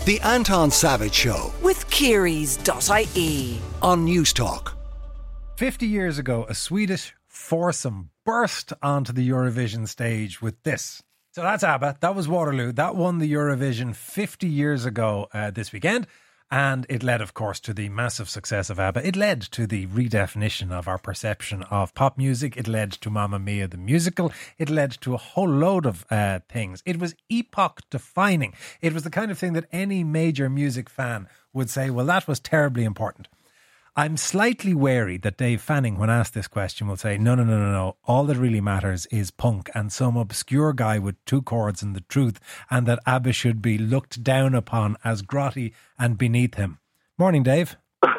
The Anton Savage Show with Kearys.ie on News Talk. 50 years ago, a Swedish foursome burst onto the Eurovision stage with this. So that's ABBA. That was Waterloo. That won the Eurovision 50 years ago this weekend. And it led, of course, to the massive success of ABBA. It led to the redefinition of our perception of pop music. It led to Mamma Mia, the musical. It led to a whole load of things. It was epoch-defining. It was the kind of thing that any major music fan would say, well, that was terribly important. I'm slightly wary that Dave Fanning, when asked this question, will say, no. All that really matters is punk and some obscure guy with two chords and the truth, and that ABBA should be looked down upon as grotty and beneath him. Morning, Dave.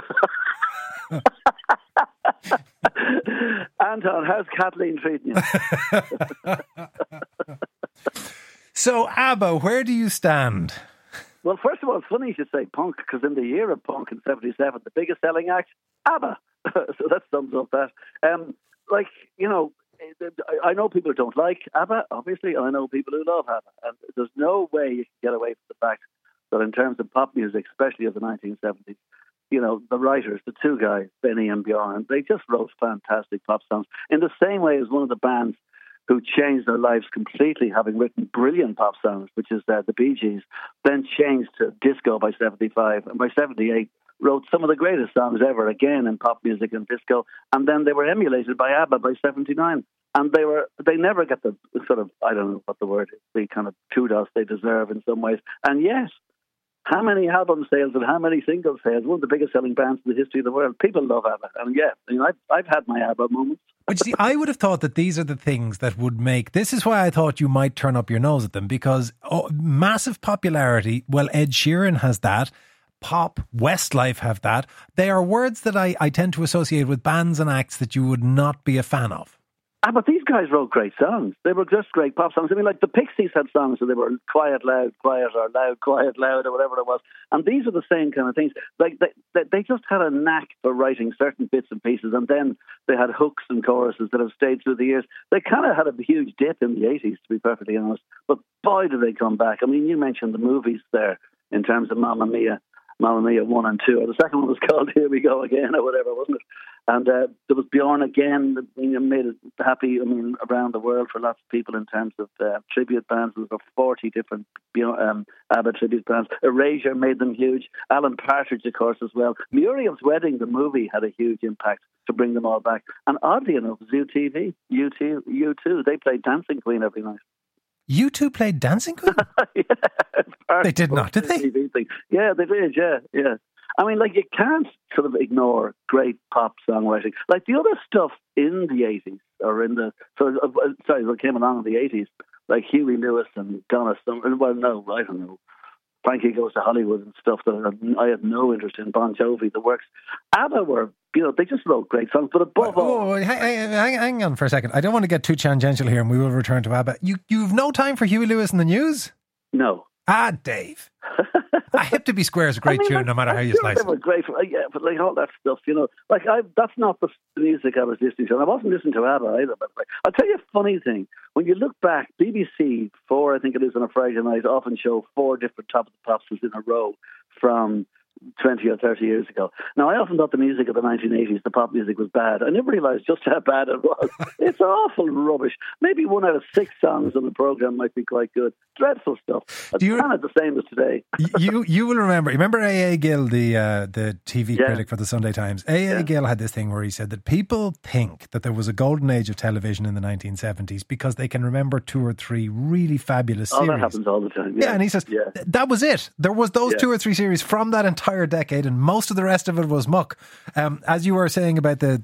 Anton, how's Kathleen treating you? So, ABBA, where do you stand? Well, first of all, it's funny you should say punk, because in the year of punk in 77, the biggest selling act, ABBA. So that sums up that. I know people who don't like ABBA, obviously, and I know people who love ABBA. And there's no way you can get away from the fact that in terms of pop music, especially of the 1970s, you know, the writers, the two guys, Benny and Bjorn, they just wrote fantastic pop songs in the same way as one of the bands who changed their lives completely, having written brilliant pop songs, which is the Bee Gees, then changed to disco by 75, and by 78 wrote some of the greatest songs ever, again in pop music and disco, and then they were emulated by ABBA by 79. And they never get the sort of, I don't know what the word is, the kind of kudos they deserve in some ways. And yes, how many album sales and how many single sales? One of the biggest selling bands in the history of the world. People love ABBA. And yeah, you know, I've had my ABBA moments. But you see, I would have thought that these are the things that would make... This is why I thought you might turn up your nose at them, because massive popularity, well, Ed Sheeran has that. Pop, Westlife have that. They are words that I tend to associate with bands and acts that you would not be a fan of. But these guys wrote great songs. They were just great pop songs. I mean, like the Pixies had songs, so they were quiet, loud, quiet, or loud, quiet, loud, or whatever it was. And these are the same kind of things. Like they just had a knack for writing certain bits and pieces, and then they had hooks and choruses that have stayed through the years. They kind of had a huge dip in the 80s, to be perfectly honest. But boy, did they come back. I mean, you mentioned the movies there in terms of Mamma Mia 1 and 2, or the second one was called Here We Go Again, or whatever, wasn't it? And there was Bjorn again, that made it happy, I mean, around the world for lots of people in terms of tribute bands. There were 40 different ABBA tribute bands. Erasure made them huge. Alan Partridge, of course, as well. Muriel's Wedding, the movie, had a huge impact to bring them all back. And oddly enough, Zoo TV, U2, they played Dancing Queen every night. U2 played Dancing Queen? Yeah, they did not, did they? TV thing. Yeah, they did, yeah. I mean, like, you can't sort of ignore great pop songwriting. Like, the other stuff in the 80s, or in the, that came along in the 80s, like Huey Lewis and Donna Summer, well, no, I don't know. Frankie Goes to Hollywood and stuff that I had no interest in, Bon Jovi, the works. ABBA were, you know, they just wrote great songs, but above all... Hang on for a second. I don't want to get too tangential here, and we will return to ABBA. You've no time for Huey Lewis and the News? No. Dave. I Have to Be Square is a great tune, no matter how you slice it. They were great, but like all that stuff, you know, like that's not the music I was listening to, and I wasn't listening to ABBA either. But I'll tell you a funny thing: when you look back, BBC 4, I think it is, on a Friday night, often show 4 different Top of the Pops in a row from 20 or 30 years ago. Now, I often thought the music of the 1980s, the pop music, was bad. I never realised just how bad it was. It's awful rubbish. Maybe 1 out of 6 songs on the programme might be quite good. Dreadful stuff. It's kind of the same as today. you will remember A.A. Gill, the TV critic for the Sunday Times. A.A. Gill had this thing where he said that people think that there was a golden age of television in the 1970s because they can remember 2 or 3 really fabulous series. Oh, that happens all the time. Yeah, and he says that was it. There was those 2 or 3 series from that entire decade, and most of the rest of it was muck. As you were saying about the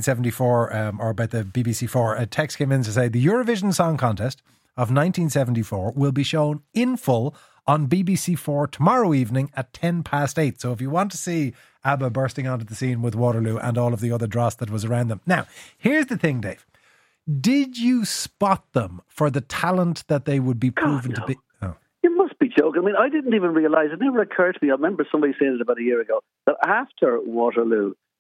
1974 or about the BBC 4, a text came in to say the Eurovision Song Contest of 1974 will be shown in full on BBC 4 tomorrow evening at 8:10. So if you want to see ABBA bursting onto the scene with Waterloo and all of the other dross that was around them. Now, here's the thing, Dave. Did you spot them for the talent that they would be proven to be? Oh. You must be joking. I mean, I didn't even realise, it never occurred to me. I remember somebody saying it about a year ago, that after Waterloo,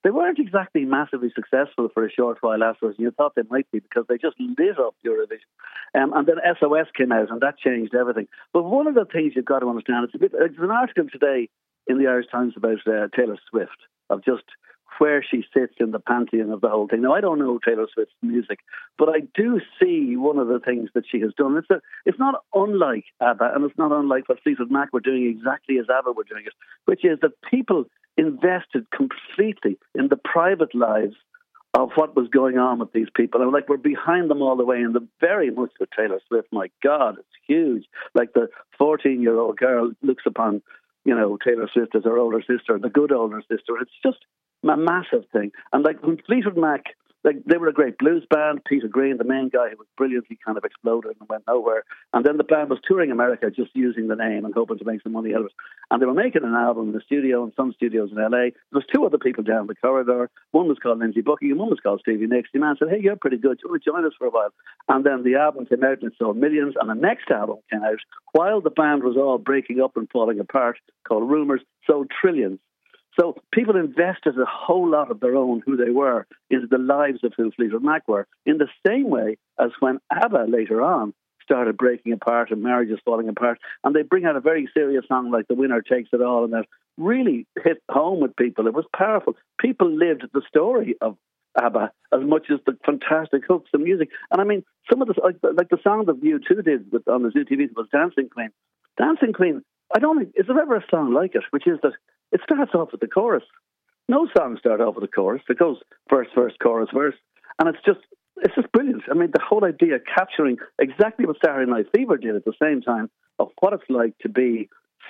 they weren't exactly massively successful for a short while afterwards. You thought they might be because they just lit up Eurovision. And then SOS came out, and that changed everything. But one of the things you've got to understand, there's an article today in the Irish Times about Taylor Swift, of just where she sits in the pantheon of the whole thing. Now, I don't know Taylor Swift's music, but I do see one of the things that she has done. It's not unlike ABBA, and it's not unlike what Fleetwood Mac were doing exactly as ABBA were doing it, which is that people invested completely in the private lives of what was going on with these people. And we're behind them all the way, and very much with Taylor Swift. My God, it's huge. Like the 14-year-old girl looks upon, Taylor Swift as her older sister, the good older sister. It's just a massive thing. And when Fleetwood Mac, they were a great blues band. Peter Green, the main guy who was brilliant, he kind of exploded and went nowhere. And then the band was touring America just using the name and hoping to make some money out of it. And they were making an album in the studio in some studios in LA. There was two other people down the corridor. One was called Lindsey Buckingham, one was called Stevie Nicks. The man said, "Hey, you're pretty good. Do you want to join us for a while?" And then the album came out and it sold millions. And the next album came out while the band was all breaking up and falling apart, called Rumours, sold trillions. So people invested a whole lot of their own, who they were, into the lives of who Fleetwood Mac were, in the same way as when ABBA later on started breaking apart and marriages falling apart. And they bring out a very serious song like The Winner Takes It All, and that really hit home with people. It was powerful. People lived the story of ABBA as much as the fantastic hooks and music. And I mean, some of the, like the song that U2 did on the Zoo TV was Dancing Queen. Dancing Queen, I don't think, is there ever a song like it, which is that it starts off with the chorus. No songs start off with a chorus. It goes verse, verse, chorus, verse. And it's just brilliant. I mean, the whole idea capturing exactly what Saturday Night Fever did at the same time of what it's like to be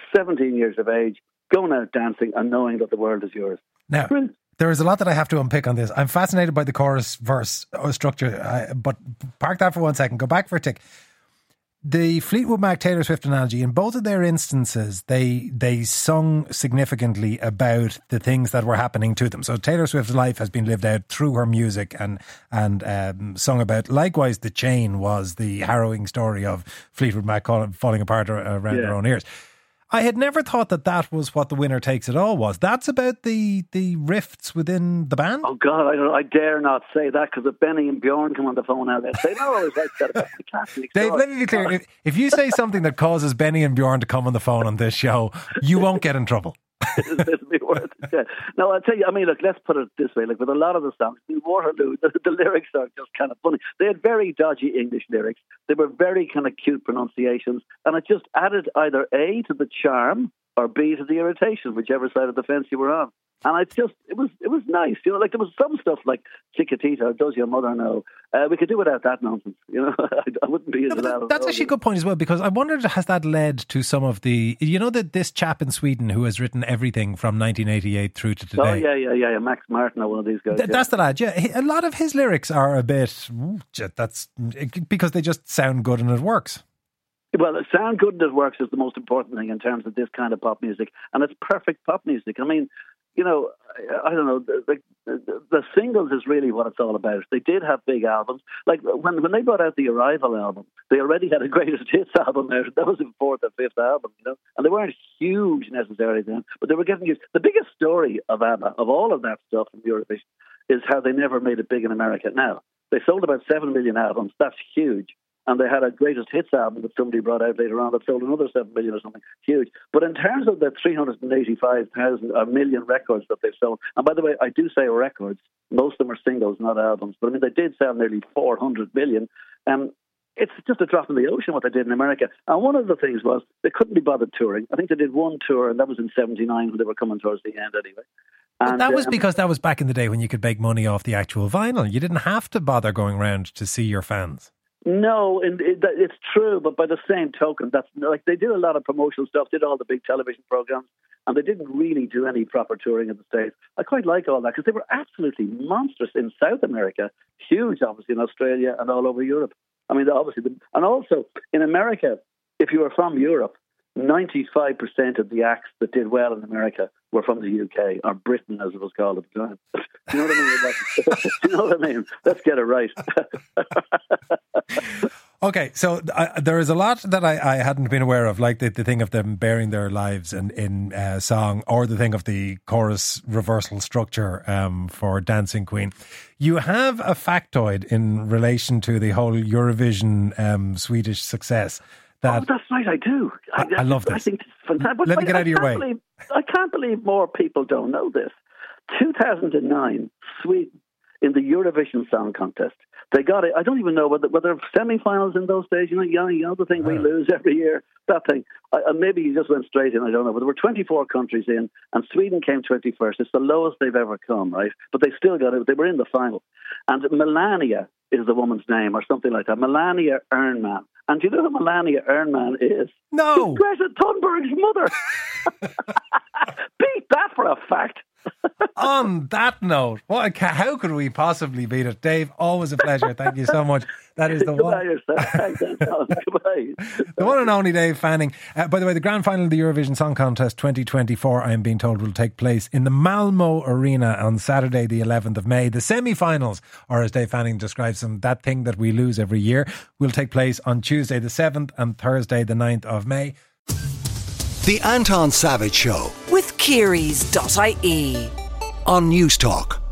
17 years of age, going out dancing and knowing that the world is yours. Now, brilliant. There is a lot that I have to unpick on this. I'm fascinated by the chorus verse structure, but park that for 1 second. Go back for a tick. The Fleetwood Mac Taylor Swift analogy, in both of their instances, they sung significantly about the things that were happening to them. So Taylor Swift's life has been lived out through her music and sung about. Likewise, The Chain was the harrowing story of Fleetwood Mac falling apart around their own ears. I had never thought that was what The Winner Takes It All was. That's about the rifts within the band? Oh, God, I dare not say that, because if Benny and Bjorn come on the phone now, they'll say, no, it's like that about the classic. Dave, let me be clear. If you say something that causes Benny and Bjorn to come on the phone on this show, you won't get in trouble. It'll be worth it. Yeah. No, I'll tell you, I mean, look, let's put it this way. Like with a lot of the songs, in Waterloo, the lyrics are just kind of funny. They had very dodgy English lyrics. They were very kind of cute pronunciations. And it just added either A, to the charm, or B, to the irritation, whichever side of the fence you were on. And it was nice, like there was some stuff like Chiquitita, Does Your Mother Know? We could do without that nonsense, I wouldn't be into that. That's actually a good point as well, because I wondered, has that led to some of the, that this chap in Sweden who has written everything from 1988 through to today? Oh, yeah, Max Martin or one of these guys. That's the lad, yeah. A lot of his lyrics are a bit, that's because they just sound good and it works. Well, sound good and it works is the most important thing in terms of this kind of pop music. And it's perfect pop music. I mean, I don't know, the singles is really what it's all about. They did have big albums. Like when they brought out the Arrival album, they already had a greatest hits album out. That was the fourth or fifth album, and they weren't huge necessarily then, but they were getting used. The biggest story of ABBA, of all of that stuff in Eurovision, is how they never made it big in America. Now, they sold about 7 million albums. That's huge. And they had a greatest hits album that somebody brought out later on that sold another 7 million or something. Huge. But in terms of the 385,000 or million records that they've sold, and by the way, I do say records, most of them are singles, not albums, but I mean, they did sell nearly 400 million. It's just a drop in the ocean what they did in America. And one of the things was they couldn't be bothered touring. I think they did one tour, and that was in 79 when they were coming towards the end anyway. And that was because that was back in the day when you could make money off the actual vinyl. You didn't have to bother going around to see your fans. No, it's true, but by the same token, that's like they did a lot of promotional stuff, did all the big television programs, and they didn't really do any proper touring in the States. I quite like all that because they were absolutely monstrous in South America, huge, obviously, in Australia and all over Europe. I mean, obviously, and also in America, if you were from Europe, 95% of the acts that did well in America were from the UK, or Britain as it was called at the time. Do you know what I mean? Do you know what I mean? Let's get it right. Okay, so there is a lot that I hadn't been aware of, like the thing of them bearing their lives in song, or the thing of the chorus reversal structure for Dancing Queen. You have a factoid in relation to the whole Eurovision Swedish success. That's right, I do. I love this. I think it's fantastic. But let me get out of your way. I can't believe more people don't know this. 2009, Sweden in the Eurovision Song Contest. They got it. I don't even know whether semi-finals in those days. You know the thing we lose every year. That thing. Maybe you just went straight in. I don't know. But there were 24 countries in, and Sweden came 21st. It's the lowest they've ever come, right? But they still got it. They were in the final. And Melania is the woman's name, or something like that. Melania Ehrnman. And do you know who Melania Ehrnman is? No. It's Greta Thunberg's mother. Beat that for a fact. On that note, how could we possibly beat it? Dave, always a pleasure. Thank you so much. That is the one. The one and only Dave Fanning. By the way, the grand final of the Eurovision Song Contest 2024, I am being told, will take place in the Malmo Arena on Saturday, the 11th of May. The semi-finals, or as Dave Fanning describes them, that thing that we lose every year, will take place on Tuesday the 7th and Thursday the 9th of May. The Anton Savage Show with Kearys.ie on News Talk.